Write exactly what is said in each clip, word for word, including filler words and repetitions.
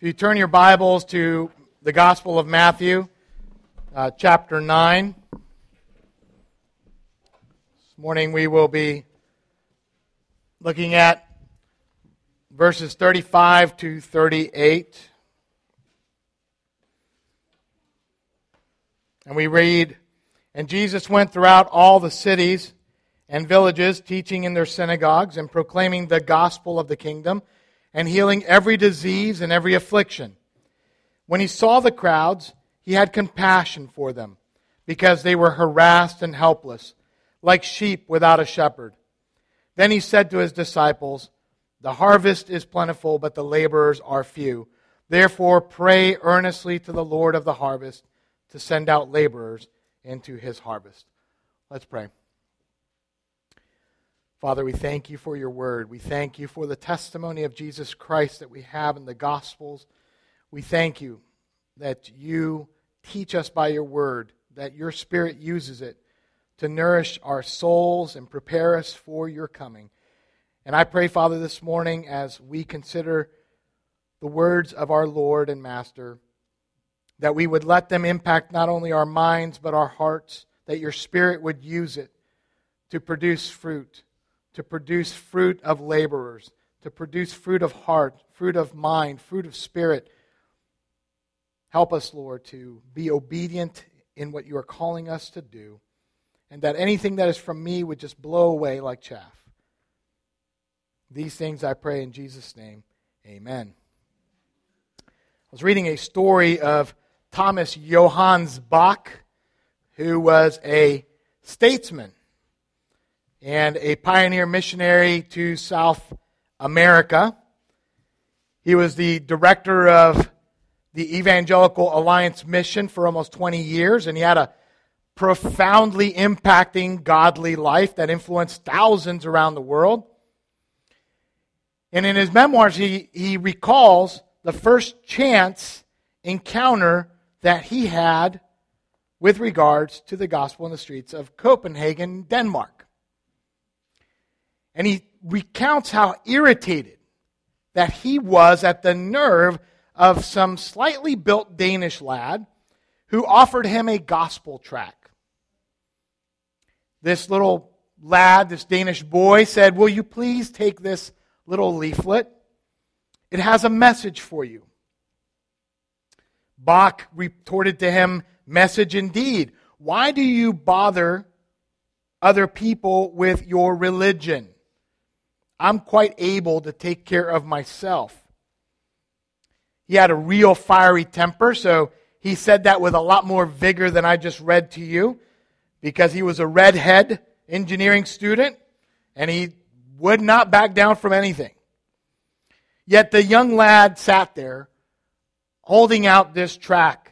If you turn your Bibles to the Gospel of Matthew, uh, chapter nine. This morning we will be looking at verses thirty-five to thirty-eight. And we read, "And Jesus went throughout all the cities and villages, teaching in their synagogues and proclaiming the gospel of the kingdom, and healing every disease and every affliction. When he saw the crowds, he had compassion for them, because they were harassed and helpless, like sheep without a shepherd. Then he said to his disciples, 'The harvest is plentiful, but the laborers are few. Therefore pray earnestly to the Lord of the harvest to send out laborers into his harvest.'" Let's pray. Father, we thank you for your word. We thank you for the testimony of Jesus Christ that we have in the Gospels. We thank you that you teach us by your word, that your Spirit uses it to nourish our souls and prepare us for your coming. And I pray, Father, this morning as we consider the words of our Lord and Master, that we would let them impact not only our minds but our hearts, that your Spirit would use it to produce fruit, to produce fruit of laborers, to produce fruit of heart, fruit of mind, fruit of spirit. Help us, Lord, to be obedient in what you are calling us to do, and that anything that is from me would just blow away like chaff. These things I pray in Jesus' name. Amen. I was reading a story of Thomas Johannes Bach, who was a statesman and a pioneer missionary to South America. He was the director of the Evangelical Alliance Mission for almost twenty years, and he had a profoundly impacting godly life that influenced thousands around the world. And in his memoirs, he, he recalls the first chance encounter that he had with regards to the gospel in the streets of Copenhagen, Denmark. And he recounts how irritated that he was at the nerve of some slightly built Danish lad who offered him a gospel tract. This little lad, this Danish boy, said, "Will you please take this little leaflet? It has a message for you." Bach retorted to him, "Message indeed. Why do you bother other people with your religion? I'm quite able to take care of myself." He had a real fiery temper, so he said that with a lot more vigor than I just read to you, because he was a redhead engineering student, and he would not back down from anything. Yet the young lad sat there, holding out this tract.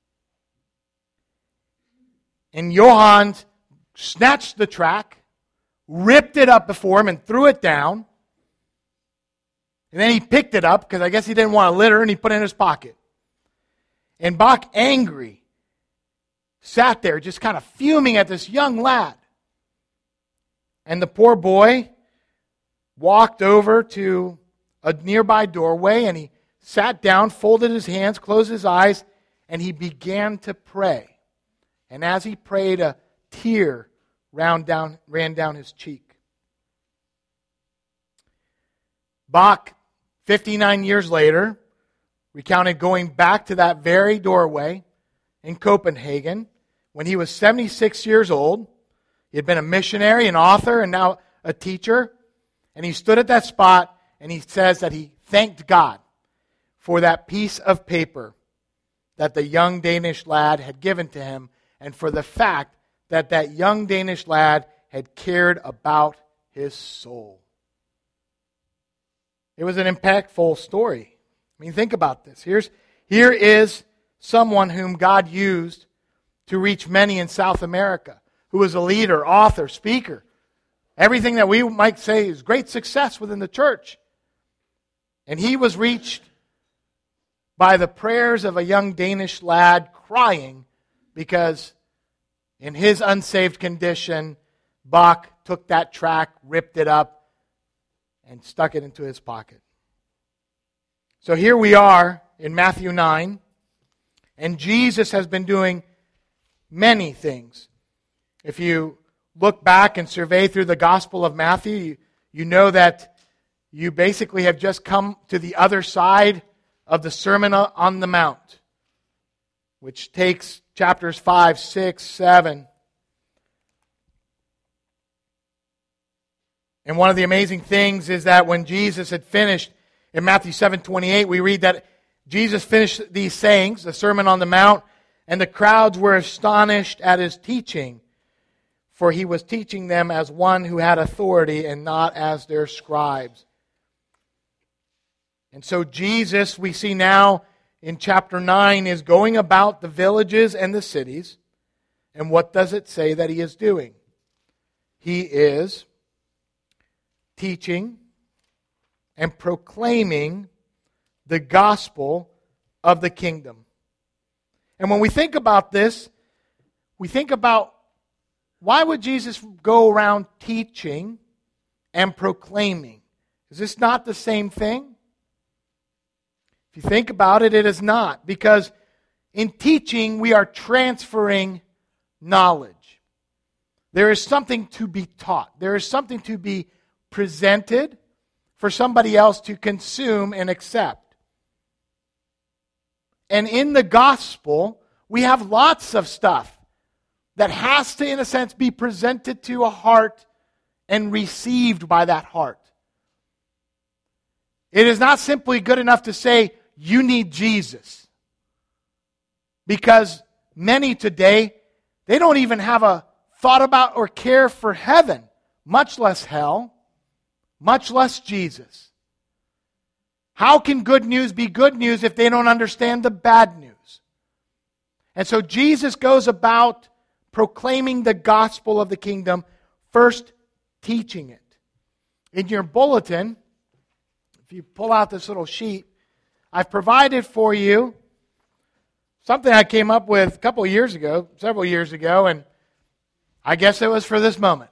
And Johann snatched the tract, ripped it up before him and threw it down. And then he picked it up, because I guess he didn't want to litter, and he put it in his pocket. And Bach, angry, sat there just kind of fuming at this young lad. And the poor boy walked over to a nearby doorway, and he sat down, folded his hands, closed his eyes, and he began to pray. And as he prayed, a tear ran down, ran down his cheek. Bach, fifty-nine years later, recounted going back to that very doorway in Copenhagen when he was seventy-six years old. He had been a missionary, an author, and now a teacher. And he stood at that spot, and he says that he thanked God for that piece of paper that the young Danish lad had given to him, and for the fact that that young Danish lad had cared about his soul. It was an impactful story. I mean, think about this. Here's, here is someone whom God used to reach many in South America, who was a leader, author, speaker. Everything that we might say is great success within the church. And he was reached by the prayers of a young Danish lad crying because in his unsaved condition, Bach took that tract, ripped it up, and stuck it into his pocket. So here we are in Matthew nine, and Jesus has been doing many things. If you look back and survey through the Gospel of Matthew, you, you know that you basically have just come to the other side of the Sermon on the Mount, which takes chapters five, six, seven. And one of the amazing things is that when Jesus had finished, in Matthew seven twenty-eight, we read that Jesus finished these sayings, the Sermon on the Mount, and the crowds were astonished at his teaching, for he was teaching them as one who had authority and not as their scribes. And so Jesus, we see now in chapter nine, is going about the villages and the cities. And what does it say that he is doing? He is teaching and proclaiming the gospel of the kingdom. And when we think about this, we think about, why would Jesus go around teaching and proclaiming? Is this not the same thing? If you think about it, it is not. Because in teaching, we are transferring knowledge. There is something to be taught. There is something to be presented for somebody else to consume and accept. And in the gospel, we have lots of stuff that has to, in a sense, be presented to a heart and received by that heart. It is not simply good enough to say, you need Jesus. Because many today, they don't even have a thought about or care for heaven, much less hell, much less Jesus. How can good news be good news if they don't understand the bad news? And so Jesus goes about proclaiming the gospel of the kingdom, first teaching it. In your bulletin, if you pull out this little sheet, I've provided for you something I came up with a couple of years ago, several years ago, and I guess it was for this moment.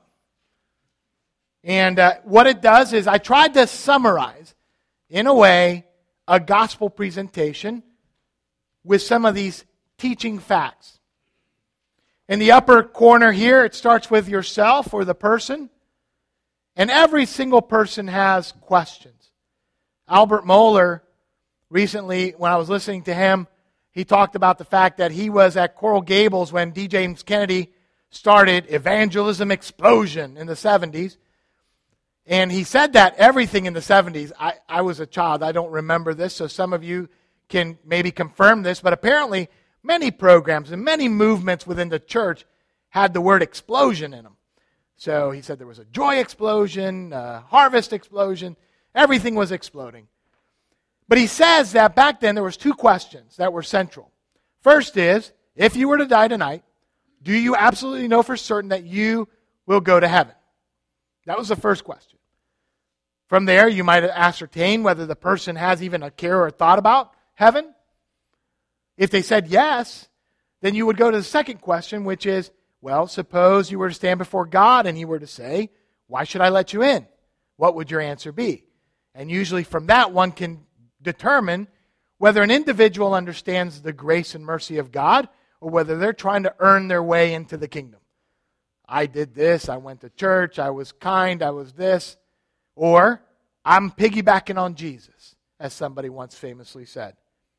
And uh, what it does is I tried to summarize, in a way, a gospel presentation with some of these teaching facts. In the upper corner here, it starts with yourself or the person. And every single person has questions. Albert Mohler, recently, when I was listening to him, he talked about the fact that he was at Coral Gables when D. James Kennedy started Evangelism Explosion in the seventies. And he said that everything in the seventies, I, I was a child, I don't remember this, so some of you can maybe confirm this, but apparently many programs and many movements within the church had the word explosion in them. So he said there was a joy explosion, a harvest explosion, everything was exploding. But he says that back then there was two questions that were central. First is, if you were to die tonight, do you absolutely know for certain that you will go to heaven? That was the first question. From there, you might ascertain whether the person has even a care or a thought about heaven. If they said yes, then you would go to the second question, which is, well, suppose you were to stand before God and He were to say, why should I let you in? What would your answer be? And usually from that, one can determine whether an individual understands the grace and mercy of God or whether they're trying to earn their way into the kingdom. I did this, I went to church, I was kind, I was this. Or, I'm piggybacking on Jesus, as somebody once famously said.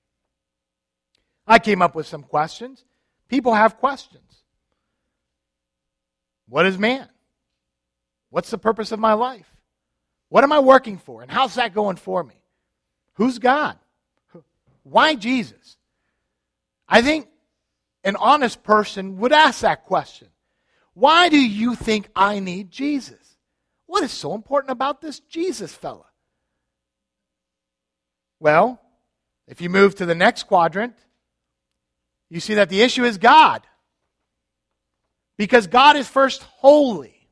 I came up with some questions. People have questions. What is man? What's the purpose of my life? What am I working for? And how's that going for me? Who's God? Why Jesus? I think an honest person would ask that question. Why do you think I need Jesus? What is so important about this Jesus fella? Well, if you move to the next quadrant, you see that the issue is God. Because God is first holy.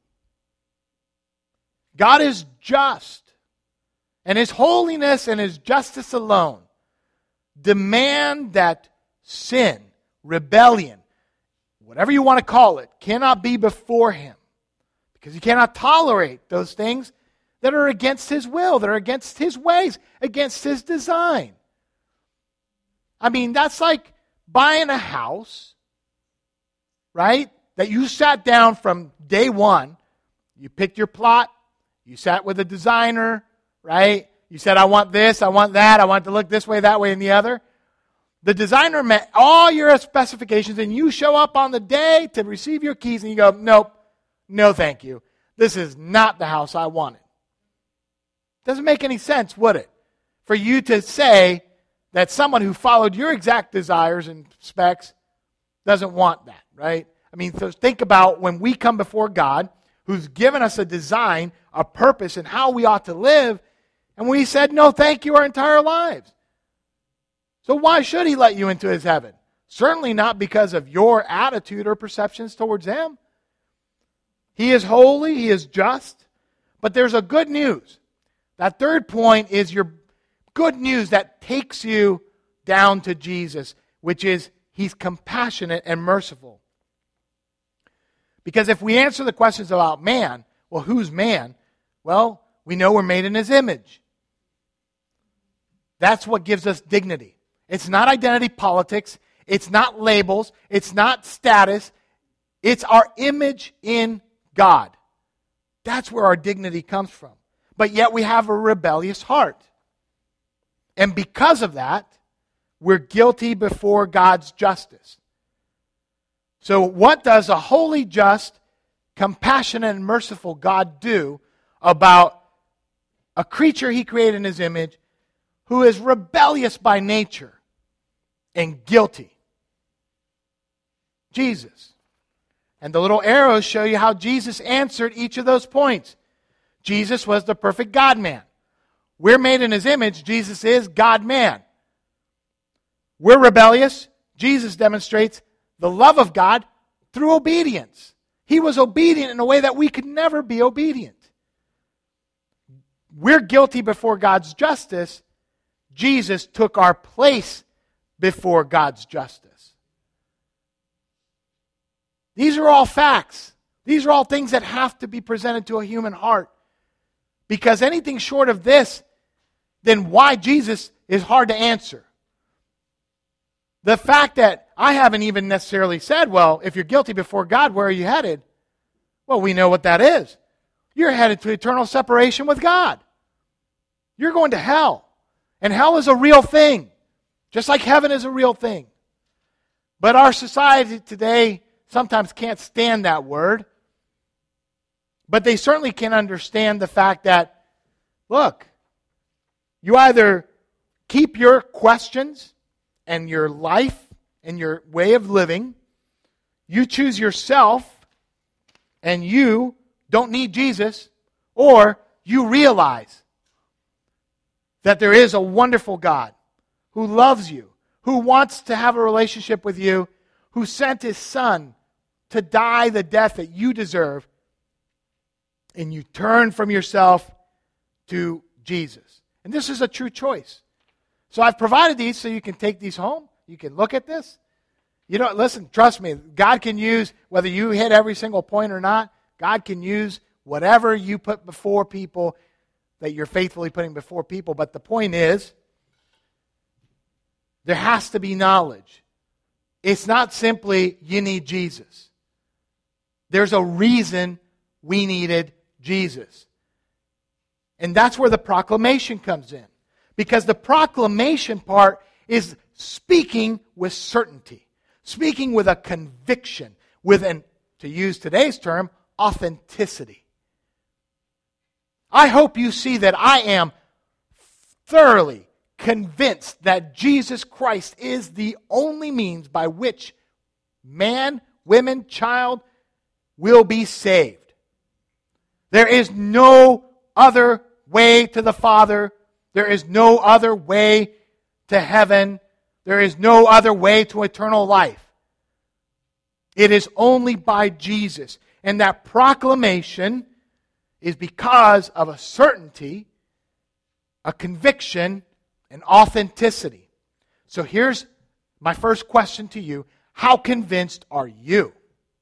God is just. And His holiness and His justice alone demand that sin, rebellion, whatever you want to call it, cannot be before Him. Because He cannot tolerate those things that are against His will, that are against His ways, against His design. I mean, that's like buying a house, right? That you sat down from day one. You picked your plot. You sat with a designer, right? You said, I want this, I want that, I want it to look this way, that way, and the other. The designer met all your specifications, and you show up on the day to receive your keys, and you go, nope, no thank you. This is not the house I wanted. Doesn't make any sense, would it? For you to say that someone who followed your exact desires and specs doesn't want that, right? I mean, so think about when we come before God, who's given us a design, a purpose, and how we ought to live, and we said, no, thank you, our entire lives. So why should he let you into his heaven? Certainly not because of your attitude or perceptions towards him. He is holy, he is just, but there's a good news. That third point is your good news that takes you down to Jesus, which is he's compassionate and merciful. Because if we answer the questions about man, well, who's man? Well, we know we're made in his image. That's what gives us dignity. It's not identity politics. It's not labels. It's not status. It's our image in God. That's where our dignity comes from. But yet we have a rebellious heart. And because of that, we're guilty before God's justice. So what does a holy, just, compassionate, and merciful God do about a creature he created in his image who is rebellious by nature and guilty? Jesus. And the little arrows show you how Jesus answered each of those points. Jesus was the perfect God-man. We're made in his image. Jesus is God-man. We're rebellious. Jesus demonstrates the love of God through obedience. He was obedient in a way that we could never be obedient. We're guilty before God's justice. Jesus took our place before God's justice. These are all facts. These are all things that have to be presented to a human heart. Because anything short of this, then why Jesus is hard to answer. The fact that I haven't even necessarily said, well, if you're guilty before God, where are you headed? Well, we know what that is. You're headed to eternal separation with God. You're going to hell. And hell is a real thing, just like heaven is a real thing. But our society today sometimes can't stand that word. But they certainly can understand the fact that, look, you either keep your questions and your life and your way of living, you choose yourself, and you don't need Jesus, or you realize that there is a wonderful God who loves you, who wants to have a relationship with you, who sent his Son to die the death that you deserve, and you turn from yourself to Jesus. And this is a true choice. So I've provided these so you can take these home. You can look at this. You don't listen, trust me, God can use, whether you hit every single point or not, God can use whatever you put before people that you're faithfully putting before people. But the point is, there has to be knowledge. It's not simply, you need Jesus. There's a reason we needed Jesus. And that's where the proclamation comes in. Because the proclamation part is speaking with certainty. Speaking with a conviction. With an, to use today's term, authenticity. I hope you see that I am thoroughly convinced that Jesus Christ is the only means by which man, women, child will be saved. There is no other way to the Father. There is no other way to heaven. There is no other way to eternal life. It is only by Jesus. And that proclamation is because of a certainty, a conviction, and authenticity. So here's my first question to you. How convinced are you?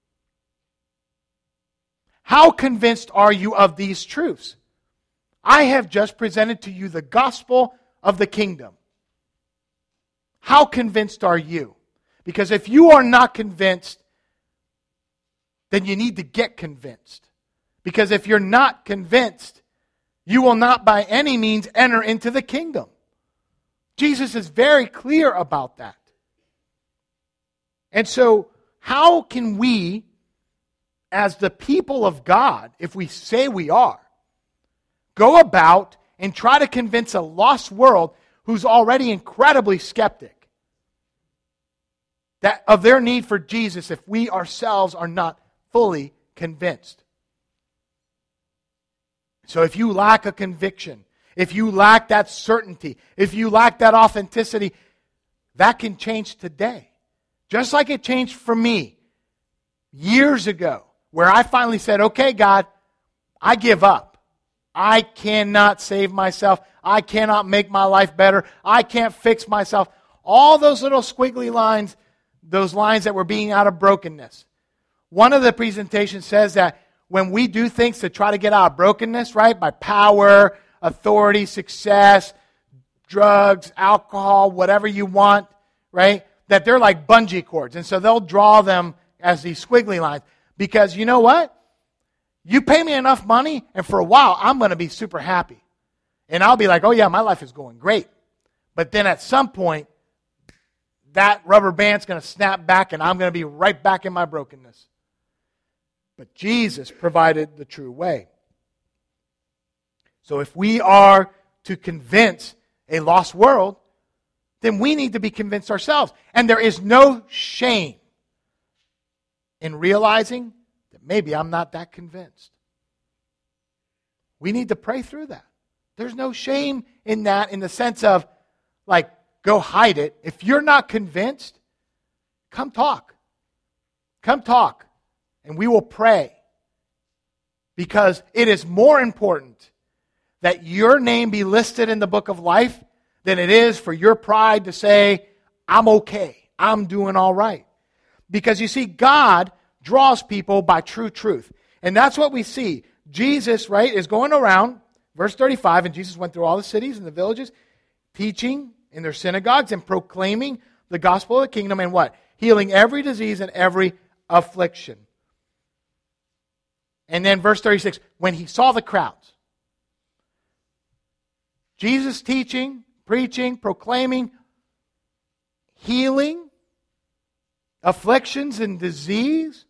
How convinced are you of these truths? I have just presented to you the gospel of the kingdom. how convinced are you? Because if you are not convinced, then you need to get convinced. Because if you're not convinced, you will not by any means enter into the kingdom. Jesus is very clear about that. And so, how can we, as the people of God, if we say we are, go about and try to convince a lost world who's already incredibly skeptic that of their need for Jesus if we ourselves are not fully convinced? So if you lack a conviction, if you lack that certainty, if you lack that authenticity, that can change today. Just like it changed for me years ago, where I finally said, okay, God, I give up. I cannot save myself. I cannot make my life better. I can't fix myself. All those little squiggly lines, those lines that were being out of brokenness. One of the presentations says that when we do things to try to get out of brokenness, right, by power, authority, success, drugs, alcohol, whatever you want, right, that they're like bungee cords. And so they'll draw them as these squiggly lines. Because you know what? You pay me enough money, and for a while, I'm going to be super happy. And I'll be like, oh yeah, my life is going great. But then at some point, that rubber band's going to snap back, and I'm going to be right back in my brokenness. But Jesus provided the true way. So if we are to convince a lost world, then we need to be convinced ourselves. And there is no shame in realizing that maybe I'm not that convinced. We need to pray through that. There's no shame in that in the sense of, like, go hide it. If you're not convinced, come talk. Come talk. And we will pray. Because it is more important that your name be listed in the book of life than it is for your pride to say, I'm okay. I'm doing all right. Because you see, God draws people by true truth. And that's what we see. Jesus, right, is going around, verse thirty-five, and Jesus went through all the cities and the villages, teaching in their synagogues and proclaiming the gospel of the kingdom and what? Healing every disease and every affliction. And then verse thirty-six, when he saw the crowds. Jesus teaching, preaching, proclaiming, healing, afflictions and disease.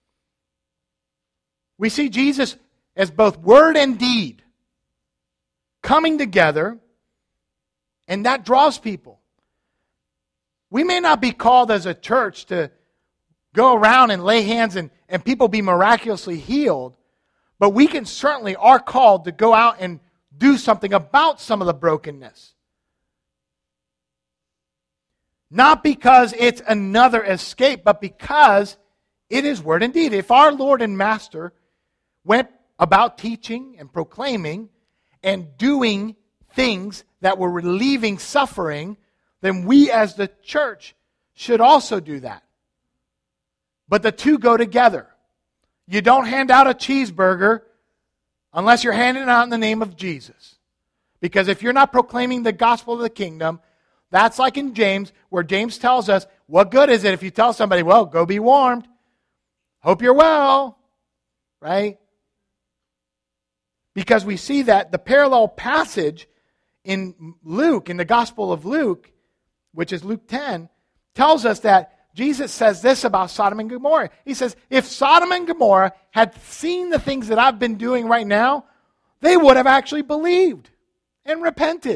We see Jesus as both word and deed coming together, and that draws people. We may not be called as a church to go around and lay hands and, and people be miraculously healed, but we can certainly are called to go out and do something about some of the brokenness. Not because it's another escape, but because it is word and deed. If our Lord and Master went about teaching and proclaiming and doing things that were relieving suffering, then we as the church should also do that. But the two go together. You don't hand out a cheeseburger unless you're handing it out in the name of Jesus. Because if you're not proclaiming the gospel of the kingdom, that's like in James, where James tells us, what good is it if you tell somebody, well, go be warmed. Hope you're well. Right? Because we see that the parallel passage in Luke, in the Gospel of Luke, which is Luke ten, tells us that Jesus says this about Sodom and Gomorrah. He says, if Sodom and Gomorrah had seen the things that I've been doing right now, they would have actually believed and repented.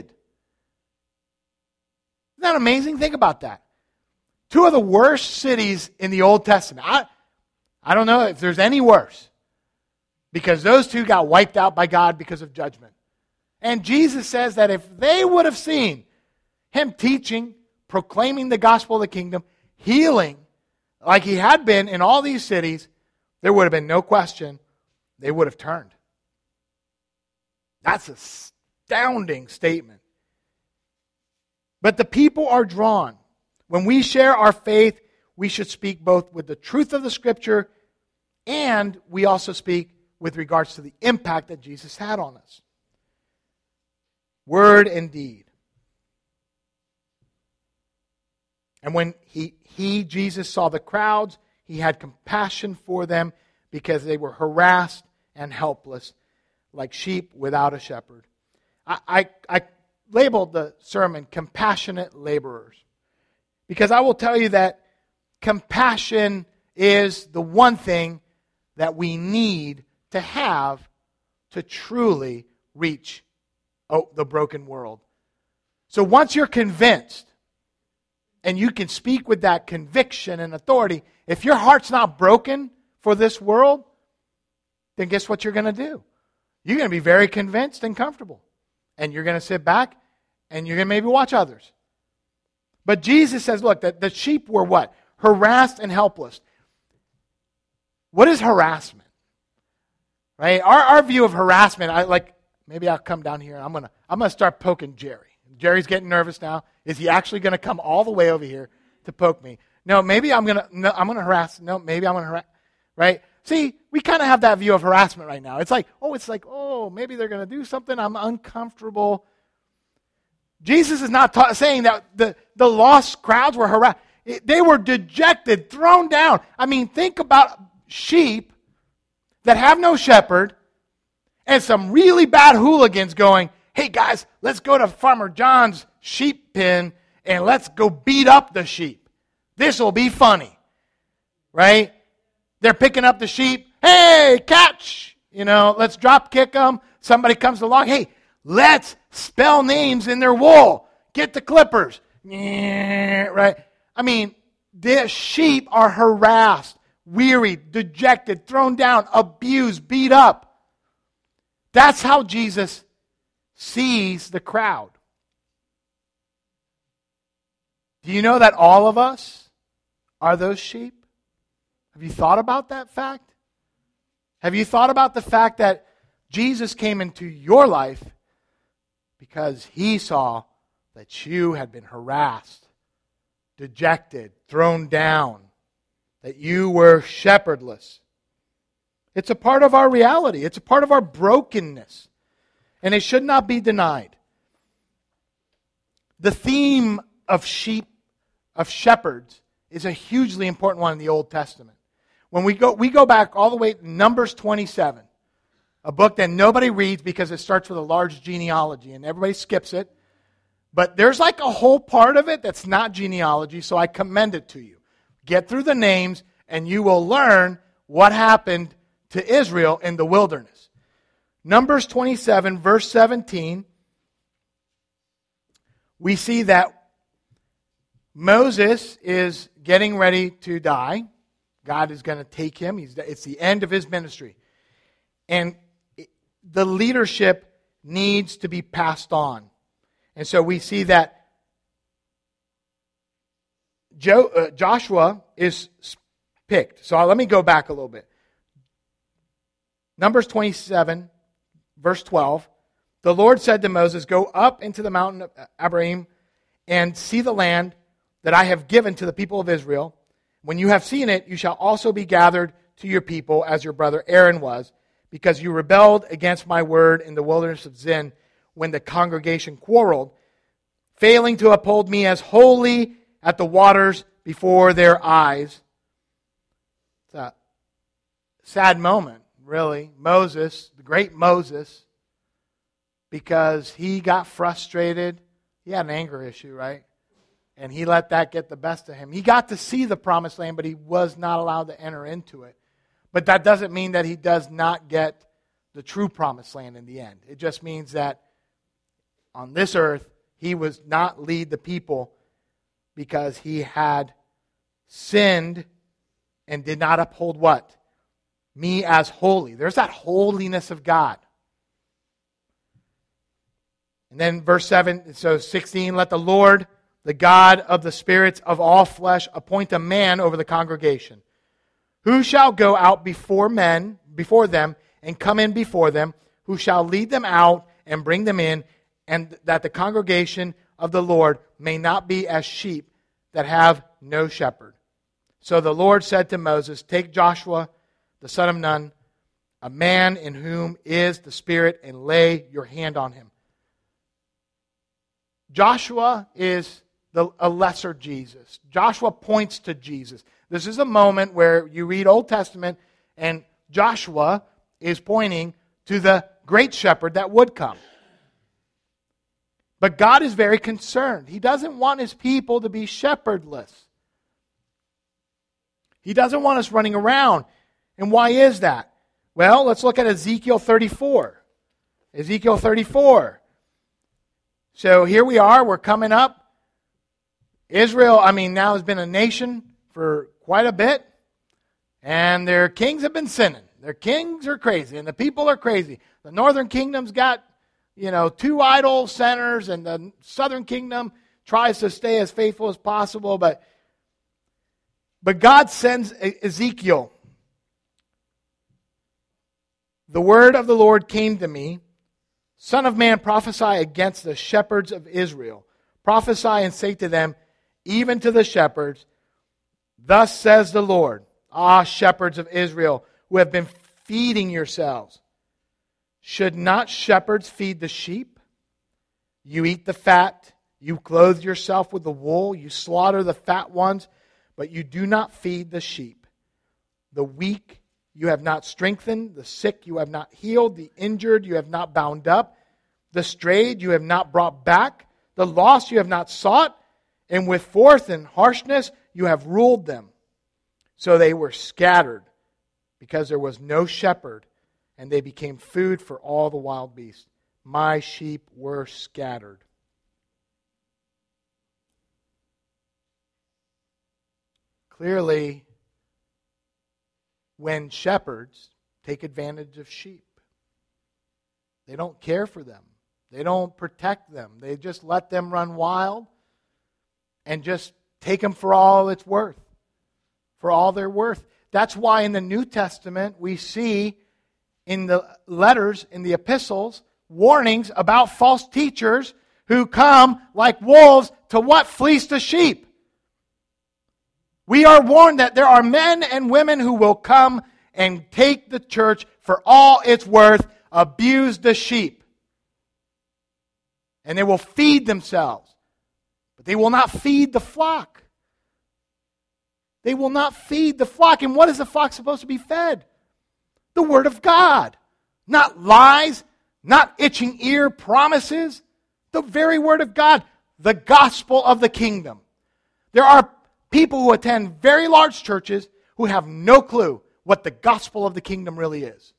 Isn't that amazing? Think about that. Two of the worst cities in the Old Testament. I, I don't know if there's any worse. Because those two got wiped out by God because of judgment. And Jesus says that if they would have seen him teaching, proclaiming the gospel of the kingdom, healing, like he had been in all these cities, there would have been no question they would have turned. That's an astounding statement. But the people are drawn. When we share our faith, we should speak both with the truth of the Scripture and we also speak with regards to the impact that Jesus had on us. Word and deed. And when he, he, Jesus, saw the crowds, he had compassion for them because they were harassed and helpless, like sheep without a shepherd. I, I, I labeled the sermon Compassionate Laborers, because I will tell you that compassion is the one thing that we need to have to truly reach oh, the broken world. So once you're convinced, and you can speak with that conviction and authority, if your heart's not broken for this world, then guess what you're going to do? You're going to be very convinced and comfortable. And you're going to sit back and you're going to maybe watch others. But Jesus says, look, that the sheep were what? Harassed and helpless. What is harassment? Right? Our, our view of harassment, I like, maybe I'll come down here. I'm going to I'm going to start poking Jerry. Jerry's getting nervous now. Is he actually going to come all the way over here to poke me? No, maybe I'm going to no, I'm going to harass. No, maybe I'm going to harass. Right? See, we kind of have that view of harassment right now. It's like, oh, it's like, oh, maybe they're going to do something. I'm uncomfortable. Jesus is not ta- saying that the, the lost crowds were harassed. They were dejected, thrown down. I mean, think about sheep that have no shepherd and some really bad hooligans going, hey guys, let's go to Farmer John's sheep pen and let's go beat up the sheep. This will be funny. Right? They're picking up the sheep. Hey, catch! You know, let's drop kick them. Somebody comes along. Hey, let's spell names in their wool. Get the clippers. Right? I mean, the sheep are harassed, wearied, dejected, thrown down, abused, beat up. That's how Jesus sees the crowd. Do you know that all of us are those sheep? Have you thought about that fact? Have you thought about the fact that Jesus came into your life because he saw that you had been harassed, dejected, thrown down, that you were shepherdless? It's a part of our reality. It's a part of our brokenness. And it should not be denied. The theme of sheep, of shepherds, is a hugely important one in the Old Testament. When we go, we go back all the way to Numbers twenty-seven, a book that nobody reads because it starts with a large genealogy and everybody skips it. But there's like a whole part of it that's not genealogy, so I commend it to you. Get through the names and you will learn what happened to Israel in the wilderness. Numbers twenty-seven, verse seventeen, we see that Moses is getting ready to die. God is going to take him. He's, it's the end of his ministry. And the leadership needs to be passed on. And so we see that Jo, uh, Joshua is picked. So let me go back a little bit. Numbers twenty-seven, verse twelve. The Lord said to Moses, go up into the mountain of Abarim and see the land that I have given to the people of Israel. When you have seen it, you shall also be gathered to your people as your brother Aaron was, because you rebelled against my word in the wilderness of Zin when the congregation quarreled, failing to uphold me as holy at the waters before their eyes. It's a sad moment, really. Moses, the great Moses, because he got frustrated. He had an anger issue, right? And he let that get the best of him. He got to see the promised land, but he was not allowed to enter into it. But that doesn't mean that he does not get the true promised land in the end. It just means that on this earth, he was not lead the people because he had sinned and did not uphold what? Me as holy. There's that holiness of God. And then verse seven, so sixteen, let the Lord, the God of the spirits of all flesh, appoint a man over the congregation, who shall go out before men, before them, and come in before them, who shall lead them out and bring them in, and that the congregation of the Lord may not be as sheep that have no shepherd. So the Lord said to Moses, take Joshua, the son of Nun, a man in whom is the Spirit, and lay your hand on him. Joshua is the, a lesser Jesus. Joshua points to Jesus. This is a moment where you read Old Testament and Joshua is pointing to the great shepherd that would come. But God is very concerned. He doesn't want His people to be shepherdless. He doesn't want us running around. And why is that? Well, let's look at Ezekiel thirty-four. Ezekiel thirty-four. So here we are, we're coming up. Israel, I mean, now has been a nation for quite a bit. And their kings have been sinning. Their kings are crazy, and the people are crazy. The northern kingdom's got, you know, two idol centers, and the southern kingdom tries to stay as faithful as possible. But, but God sends Ezekiel. The word of the Lord came to me, Son of man, prophesy against the shepherds of Israel. Prophesy and say to them, even to the shepherds, thus says the Lord, ah, shepherds of Israel, who have been feeding yourselves. Should not shepherds feed the sheep? You eat the fat, you clothe yourself with the wool, you slaughter the fat ones, but you do not feed the sheep. The weak you have not strengthened, the sick you have not healed, the injured you have not bound up, the strayed you have not brought back, the lost you have not sought, and with force and harshness you have ruled them. So they were scattered, because there was no shepherd, and they became food for all the wild beasts. My sheep were scattered. Clearly, when shepherds take advantage of sheep, they don't care for them. They don't protect them. They just let them run wild and just take them for all it's worth, for all they're worth. That's why in the New Testament we see in the letters, in the epistles, warnings about false teachers who come like wolves to what? Fleece the sheep. We are warned that there are men and women who will come and take the church for all it's worth, abuse the sheep. And they will feed themselves. But they will not feed the flock. They will not feed the flock. And what is the flock supposed to be fed? The Word of God. Not lies, not itching ear promises. The very Word of God. The gospel of the kingdom. There are people who attend very large churches who have no clue what the gospel of the kingdom really is.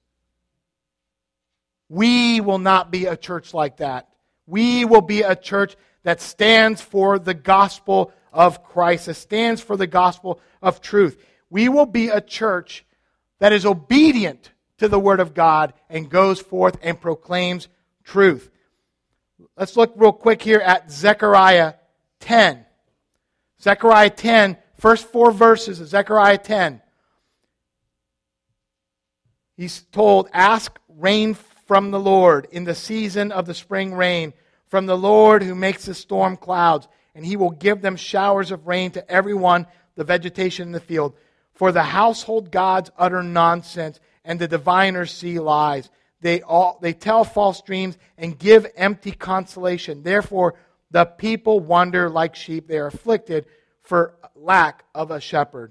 We will not be a church like that. We will be a church that stands for the gospel of Christ, that stands for the gospel of truth. We will be a church that is obedient to the Word of God and goes forth and proclaims truth. Let's look real quick here at Zechariah ten. Zechariah ten, first four verses of Zechariah ten. He's told, ask rain from the Lord in the season of the spring rain, from the Lord who makes the storm clouds, and He will give them showers of rain to everyone, the vegetation in the field. For the household gods utter nonsense, and the diviners see lies. They all they tell false dreams and give empty consolation. Therefore, the people wander like sheep. They are afflicted for lack of a shepherd.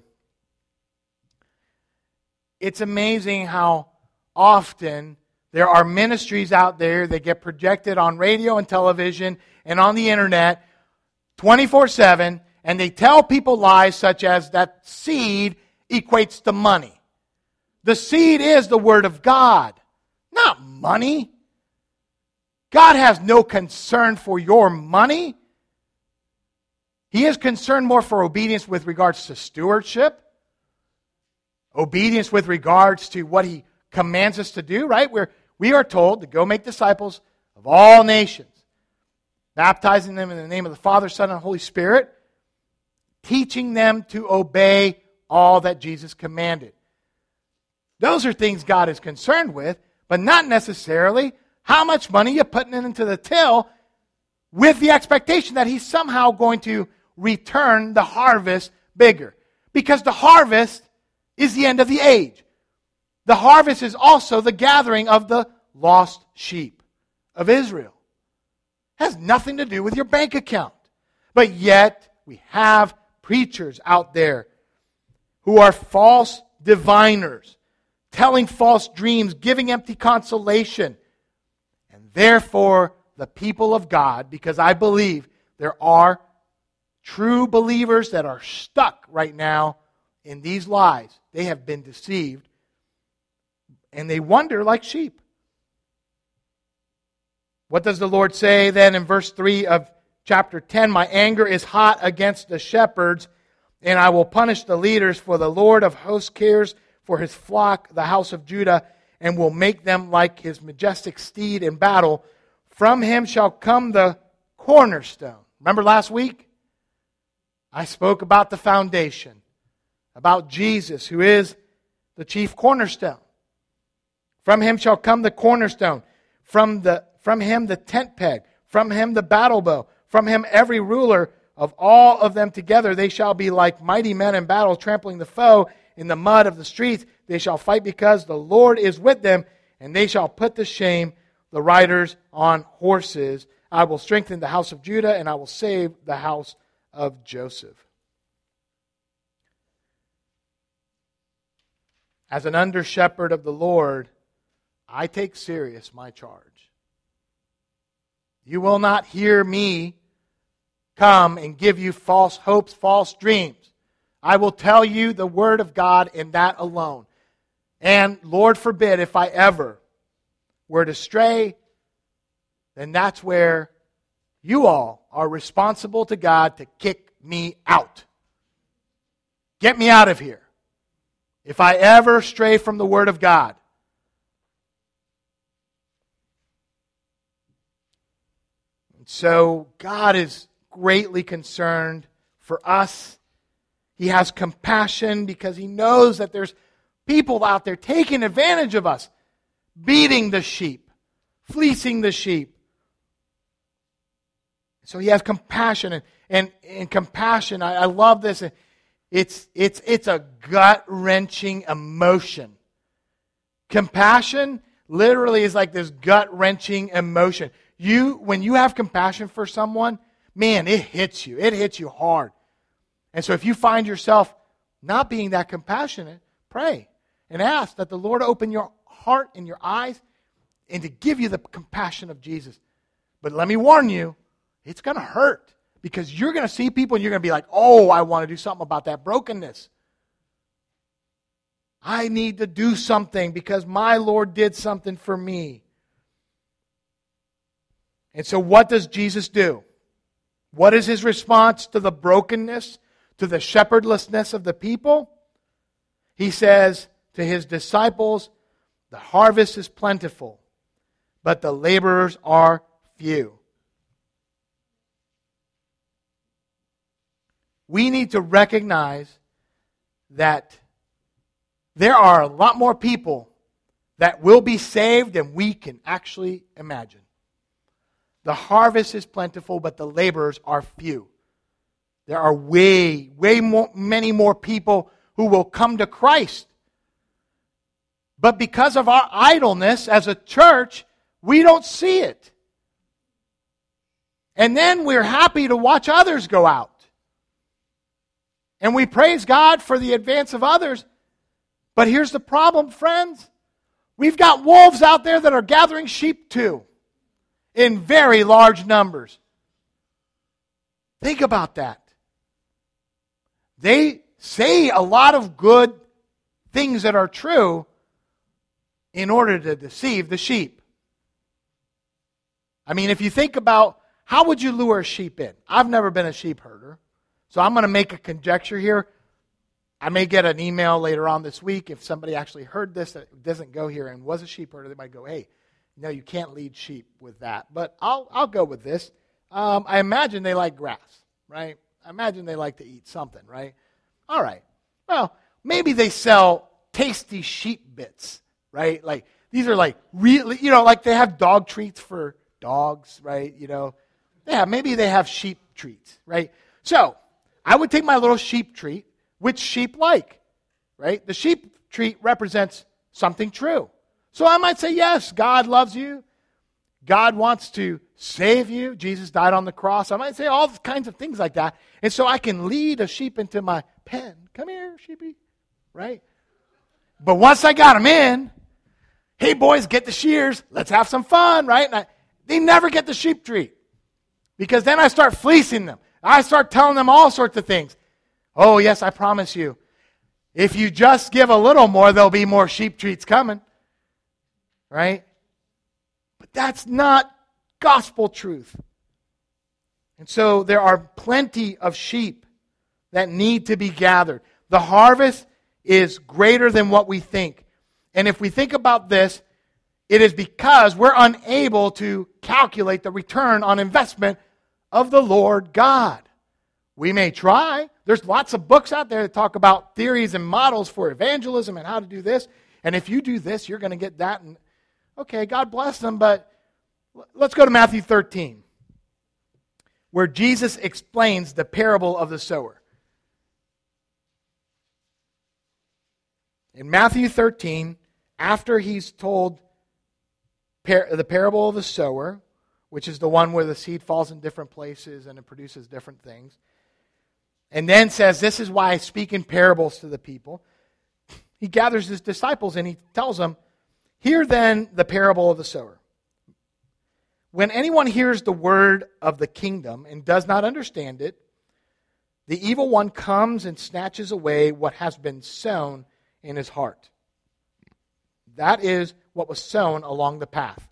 It's amazing how often there are ministries out there that get projected on radio and television and on the internet twenty-four seven, and they tell people lies such as that seed equates to money. The seed is the Word of God, not money. God has no concern for your money. He is concerned more for obedience with regards to stewardship, obedience with regards to what He commands us to do, right? We're, we are told to go make disciples of all nations, baptizing them in the name of the Father, Son, and Holy Spirit, teaching them to obey all that Jesus commanded. Those are things God is concerned with, but not necessarily how much money you're putting into the till with the expectation that He's somehow going to return the harvest bigger. Because the harvest is the end of the age. The harvest is also the gathering of the lost sheep of Israel. It has nothing to do with your bank account. But yet, we have preachers out there who are false diviners, telling false dreams, giving empty consolation. And therefore, the people of God, because I believe there are true believers that are stuck right now in these lies. They have been deceived, and they wander like sheep. What does the Lord say then in verse three of chapter ten? My anger is hot against the shepherds, and I will punish the leaders, for the Lord of hosts cares for his flock, the house of Judah, and will make them like his majestic steed in battle. From him shall come the cornerstone. Remember last week? I spoke about the foundation, about Jesus, who is the chief cornerstone. From him shall come the cornerstone. From the from him the tent peg. From him the battle bow. From him every ruler of all of them together. They shall be like mighty men in battle, trampling the foe in the mud of the streets. They shall fight because the Lord is with them, and they shall put to shame the riders on horses. I will strengthen the house of Judah, and I will save the house of Joseph. As an under shepherd of the Lord, I take serious my charge. You will not hear me come and give you false hopes, false dreams. I will tell you the word of God and that alone. And Lord forbid, if I ever were to stray, then that's where you all are responsible to God to kick me out. Get me out of here. If I ever stray from the word of God. And so God is greatly concerned for us. He has compassion because he knows that there's people out there taking advantage of us, beating the sheep, fleecing the sheep. So he has compassion, and and, and compassion, I, I love this. It's it's it's a gut-wrenching emotion. Compassion literally is like this gut-wrenching emotion. You when you have compassion for someone, man, it hits you. It hits you hard. And so if you find yourself not being that compassionate, pray and ask that the Lord open your heart and your eyes and to give you the compassion of Jesus. But let me warn you, it's going to hurt because you're going to see people and you're going to be like, oh, I want to do something about that brokenness. I need to do something because my Lord did something for me. And so what does Jesus do? What is his response to the brokenness, to the shepherdlessness of the people? He says to his disciples, the harvest is plentiful, but the laborers are few. We need to recognize that there are a lot more people that will be saved than we can actually imagine. The harvest is plentiful, but the laborers are few. There are way, way more, many more people who will come to Christ. But because of our idleness as a church, we don't see it. And then we're happy to watch others go out. And we praise God for the advance of others. But here's the problem, friends. We've got wolves out there that are gathering sheep too, in very large numbers. Think about that. They say a lot of good things that are true in order to deceive the sheep. I mean, if you think about how would you lure a sheep in? I've never been a sheep herder, so I'm going to make a conjecture here. I may get an email later on this week if somebody actually heard this that doesn't go here and was a sheep herder. They might go, hey, no, you can't lead sheep with that. But I'll I'll go with this. Um, I imagine they like grass, right? I imagine they like to eat something, right? All right. Well, maybe they sell tasty sheep bits, right? Like these are like really, you know, like they have dog treats for dogs, right? You know, yeah, maybe they have sheep treats, right? So I would take my little sheep treat, which sheep like, right? The sheep treat represents something true. So I might say, yes, God loves you. God wants to save you. Jesus died on the cross. I might say all kinds of things like that. And so I can lead a sheep into my pen. Come here, sheepy. Right? But once I got them in, hey, boys, get the shears. Let's have some fun, right? And I, they never get the sheep treat. Because then I start fleecing them. I start telling them all sorts of things. Oh, yes, I promise you. If you just give a little more, there'll be more sheep treats coming. Right? But that's not gospel truth. And so there are plenty of sheep that need to be gathered. The harvest is greater than what we think. And if we think about this, it is because we're unable to calculate the return on investment of the Lord God. We may try. There's lots of books out there that talk about theories and models for evangelism and how to do this. And if you do this, you're going to get that. And okay, God bless them, but let's go to Matthew thirteen, where Jesus explains the parable of the sower. In Matthew thirteen, after he's told par- the parable of the sower, which is the one where the seed falls in different places and it produces different things, and then says, this is why I speak in parables to the people, he gathers his disciples and he tells them, hear then the parable of the sower. When anyone hears the word of the kingdom and does not understand it, the evil one comes and snatches away what has been sown in his heart. That is what was sown along the path.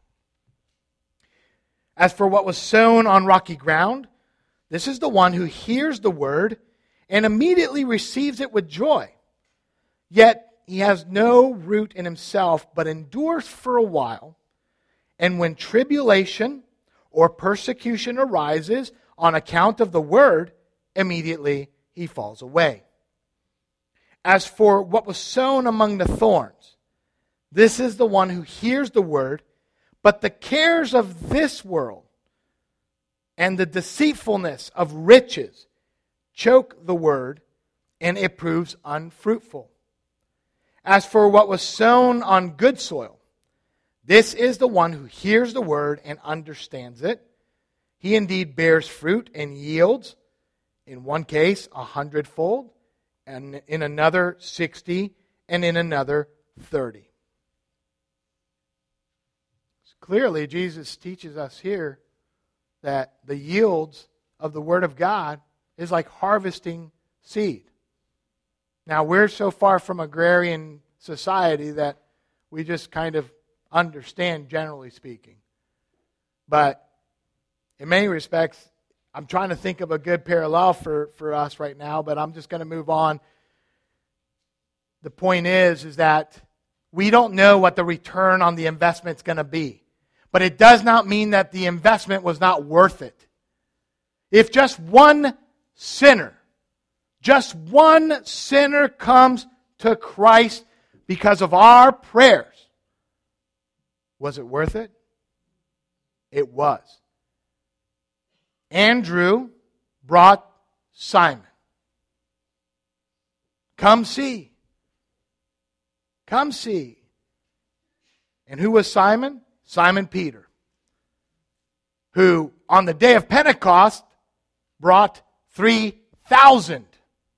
As for what was sown on rocky ground, this is the one who hears the word and immediately receives it with joy. Yet he has no root in himself, but endures for a while. And when tribulation or persecution arises on account of the word, immediately he falls away. As for what was sown among the thorns, this is the one who hears the word, but the cares of this world and the deceitfulness of riches choke the word, and it proves unfruitful. As for what was sown on good soil, this is the one who hears the word and understands it. He indeed bears fruit and yields, in one case a hundredfold, and in another sixty, and in another thirty. So clearly, Jesus teaches us here that the yields of the Word of God is like harvesting seed. Now, we're so far from agrarian society that we just kind of understand, generally speaking. But in many respects, I'm trying to think of a good parallel for, for us right now, but I'm just going to move on. The point is, is that we don't know what the return on the investment is going to be. But it does not mean that the investment was not worth it. If just one sinner, just one sinner comes to Christ because of our prayers, was it worth it? It was. Andrew brought Simon. Come see. Come see. And who was Simon? Simon Peter, who on the day of Pentecost brought three thousand.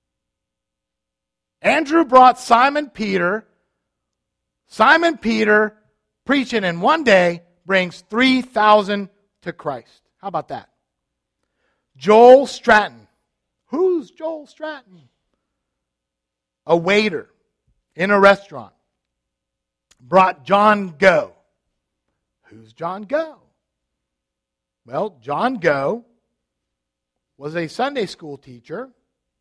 Andrew brought Simon Peter. Simon Peter, preaching in one day, brings three thousand to Christ. How about that? Joel Stratton. Who's Joel Stratton? A waiter in a restaurant. Brought John Go. Who's John Go? Well, John Go was a Sunday school teacher.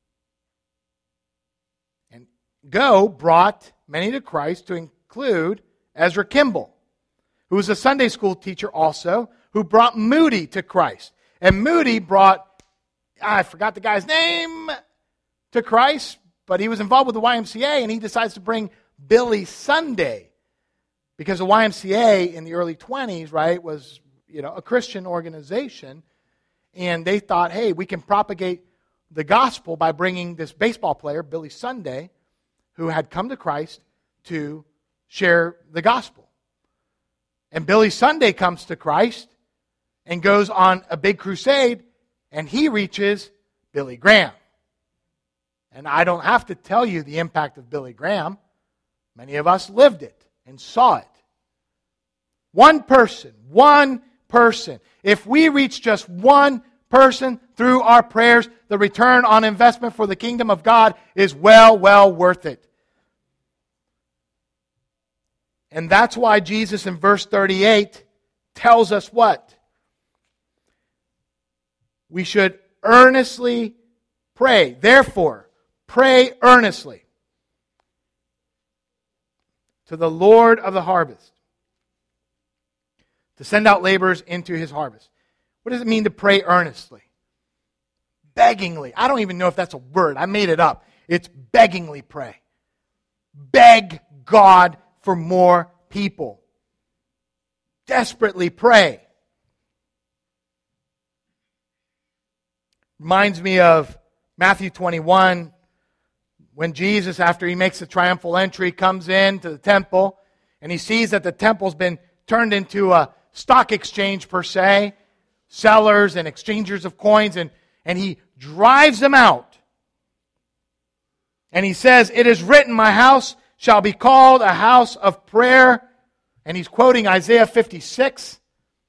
And Go brought many to Christ, to include Ezra Kimball, who was a Sunday school teacher also, who brought Moody to Christ. And Moody brought, I forgot the guy's name, to Christ, but he was involved with the Y M C A, and he decides to bring Billy Sunday. Because the Y M C A in the early twenties, right, was, you know, a Christian organization. And they thought, hey, we can propagate the gospel by bringing this baseball player, Billy Sunday, who had come to Christ, to share the gospel. And Billy Sunday comes to Christ and goes on a big crusade, and he reaches Billy Graham. And I don't have to tell you the impact of Billy Graham. Many of us lived it and saw it. One person, one person. If we reach just one person through our prayers, the return on investment for the kingdom of God is well, well worth it. And that's why Jesus in verse thirty-eight tells us what? We should earnestly pray. Therefore, pray earnestly to the Lord of the harvest to send out laborers into his harvest. What does it mean to pray earnestly? Beggingly. I don't even know if that's a word. I made it up. It's beggingly pray. Beg God for more people. Desperately pray. Reminds me of Matthew twenty-one, when Jesus, after he makes the triumphal entry, comes into the temple, and he sees that the temple's been turned into a stock exchange per se, sellers and exchangers of coins, and, and he drives them out. And he says, "It is written, my house shall be called a house of prayer." And he's quoting Isaiah fifty-six.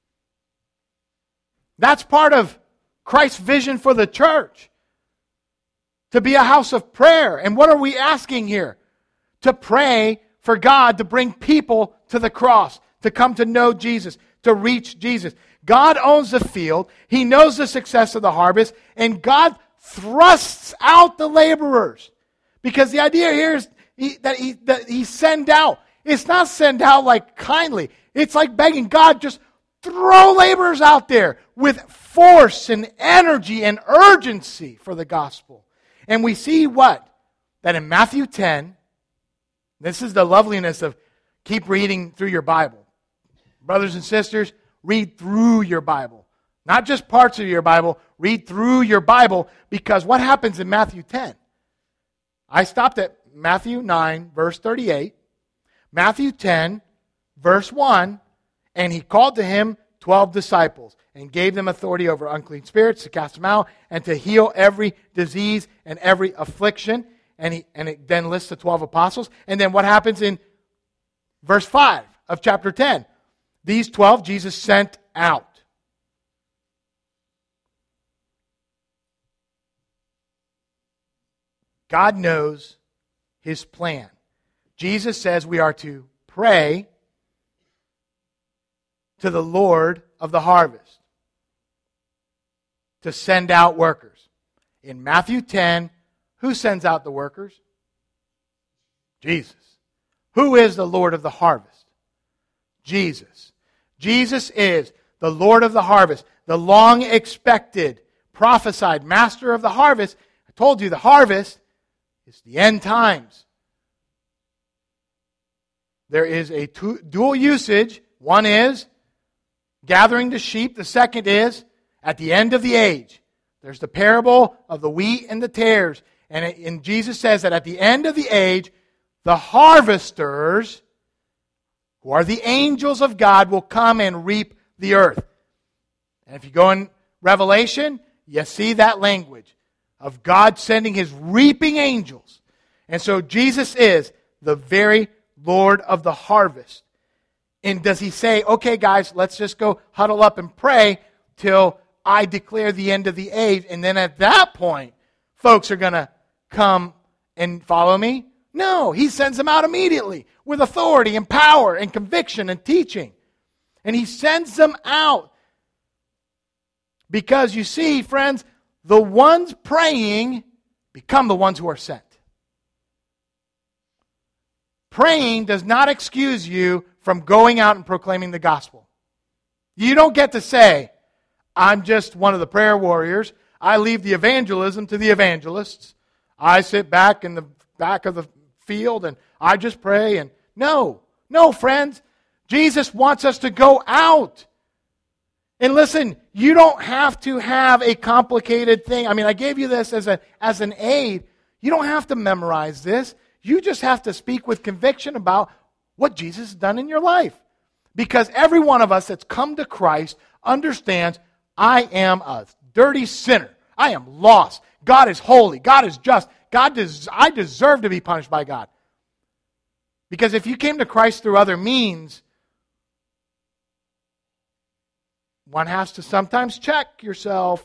That's part of Christ's vision for the church. To be a house of prayer. And what are we asking here? To pray for God to bring people to the cross, to come to know Jesus, to reach Jesus. God owns the field. He knows the success of the harvest. And God thrusts out the laborers. Because the idea here is he, that, he, that he send out. It's not send out like kindly. It's like begging God, just throw laborers out there with force and energy and urgency for the gospel. And we see what? That in Matthew ten, this is the loveliness of keep reading through your Bible. Brothers and sisters, read through your Bible. Not just parts of your Bible, read through your Bible, because what happens in Matthew ten? I stopped at Matthew nine, verse thirty-eight, Matthew ten, verse one, and he called to him twelve disciples and gave them authority over unclean spirits to cast them out and to heal every disease and every affliction. And, he, and it then lists the twelve apostles. And then what happens in verse five of chapter ten? These twelve Jesus sent out. God knows his plan. Jesus says we are to pray to the Lord of the harvest to send out workers. In Matthew ten, who sends out the workers? Jesus. Who is the Lord of the harvest? Jesus. Jesus is the Lord of the harvest, the long-expected, prophesied master of the harvest. I told you the harvest is the end times. There is a two, dual usage. One is gathering the sheep. The second is at the end of the age. There's the parable of the wheat and the tares. And, it, and Jesus says that at the end of the age, the harvesters, who are the angels of God, will come and reap the earth. And if you go in Revelation, you see that language of God sending his reaping angels. And so Jesus is the very Lord of the harvest. And does he say, okay guys, let's just go huddle up and pray till I declare the end of the age, and then at that point, folks are going to come and follow me? No, he sends them out immediately with authority and power and conviction and teaching. And he sends them out. Because you see, friends, the ones praying become the ones who are sent. Praying does not excuse you from going out and proclaiming the gospel. You don't get to say, I'm just one of the prayer warriors. I leave the evangelism to the evangelists. I sit back in the back of the field and I just pray. And no, no, friends. Jesus wants us to go out. And listen, you don't have to have a complicated thing. I mean, I gave you this as a as an aid. You don't have to memorize this. You just have to speak with conviction about what Jesus has done in your life. Because every one of us that's come to Christ understands I am a dirty sinner. I am lost. God is holy. God is just. God des- I deserve to be punished by God. Because if you came to Christ through other means, one has to sometimes check yourself.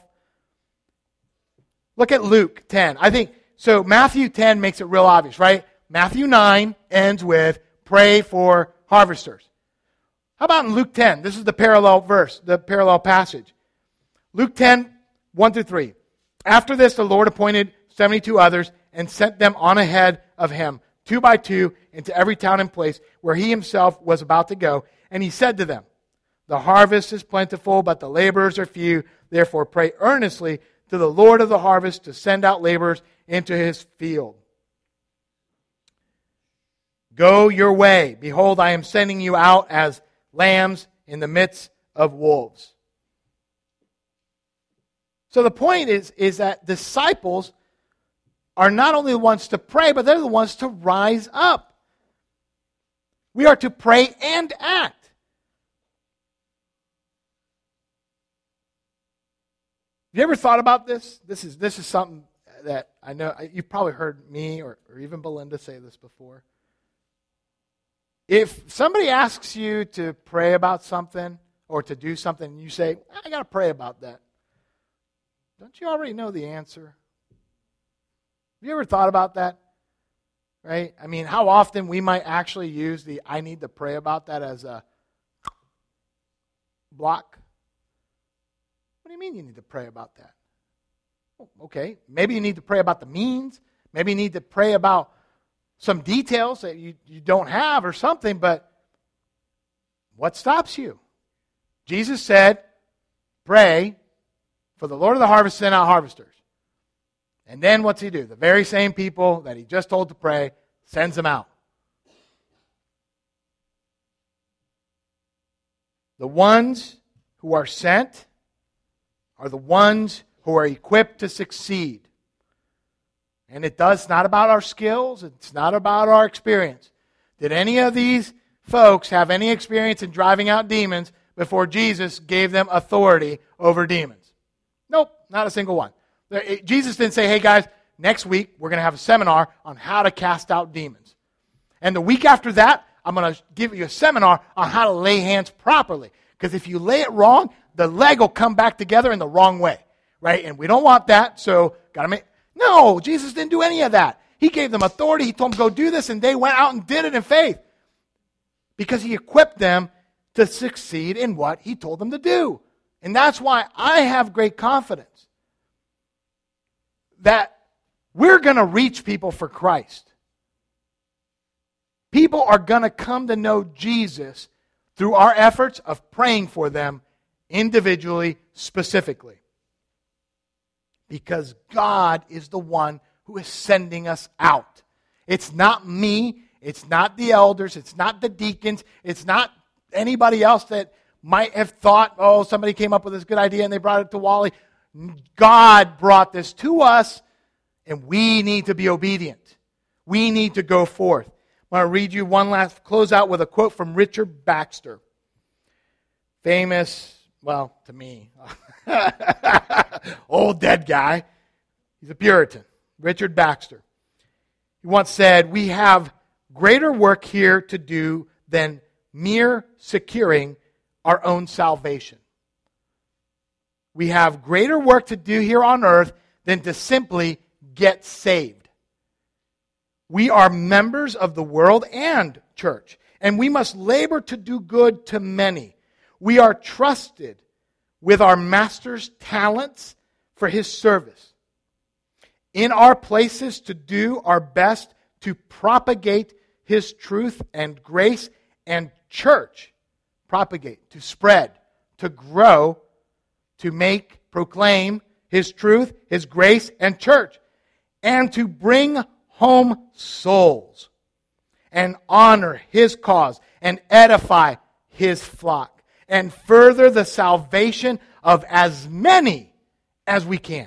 Look at Luke ten. I think, so Matthew ten makes it real obvious, right? Matthew nine ends with, pray for harvesters. How about in Luke ten? This is the parallel verse, the parallel passage. Luke ten, one through three. After this, the Lord appointed seventy-two others and sent them on ahead of him, two by two, into every town and place where he himself was about to go. And he said to them, the harvest is plentiful, but the laborers are few. Therefore, pray earnestly to the Lord of the harvest to send out laborers into his field. Go your way. Behold, I am sending you out as lambs in the midst of wolves. So the point is, is that disciples are not only the ones to pray, but they're the ones to rise up. We are to pray and act. Have you ever thought about this? This is this is something that I know you've probably heard me or, or even Belinda say this before. If somebody asks you to pray about something or to do something, and you say, I got to pray about that, don't you already know the answer? Have you ever thought about that? Right? I mean, how often we might actually use the I need to pray about that as a block? What do you mean you need to pray about that? Okay, maybe you need to pray about the means. Maybe you need to pray about some details that you, you don't have or something, but what stops you? Jesus said, pray for the Lord of the harvest, send out harvesters. And then what's he do? The very same people that he just told to pray, sends them out. The ones who are sent are the ones who are equipped to succeed. And it does, it's not about our skills, it's not about our experience. Did any of these folks have any experience in driving out demons before Jesus gave them authority over demons? Nope, not a single one. Jesus didn't say, hey guys, next week we're going to have a seminar on how to cast out demons. And the week after that, I'm going to give you a seminar on how to lay hands properly. Because if you lay it wrong, the leg will come back together in the wrong way. Right? And we don't want that, so got to make... No, Jesus didn't do any of that. He gave them authority. He told them, go do this, and they went out and did it in faith. Because he equipped them to succeed in what he told them to do. And that's why I have great confidence that we're going to reach people for Christ. People are going to come to know Jesus through our efforts of praying for them individually, specifically. Because God is the one who is sending us out. It's not me. It's not the elders. It's not the deacons. It's not anybody else that might have thought, oh, somebody came up with this good idea and they brought it to Wally. God brought this to us, and we need to be obedient. We need to go forth. I want to read you one last, close out with a quote from Richard Baxter. Famous, well, to me, old dead guy. He's a Puritan. Richard Baxter. He once said, we have greater work here to do than mere securing our own salvation. We have greater work to do here on earth than to simply get saved. We are members of the world and church, and we must labor to do good to many. We are trusted with our Master's talents for His service. In our places to do our best to propagate His truth and grace and church. Propagate, to spread, to grow, to make, proclaim His truth, His grace, and church. And to bring home souls and honor His cause and edify His flock and further the salvation of as many as we can.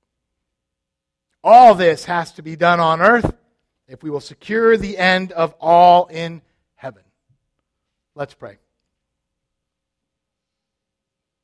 All this has to be done on earth if we will secure the end of all in heaven. Let's pray.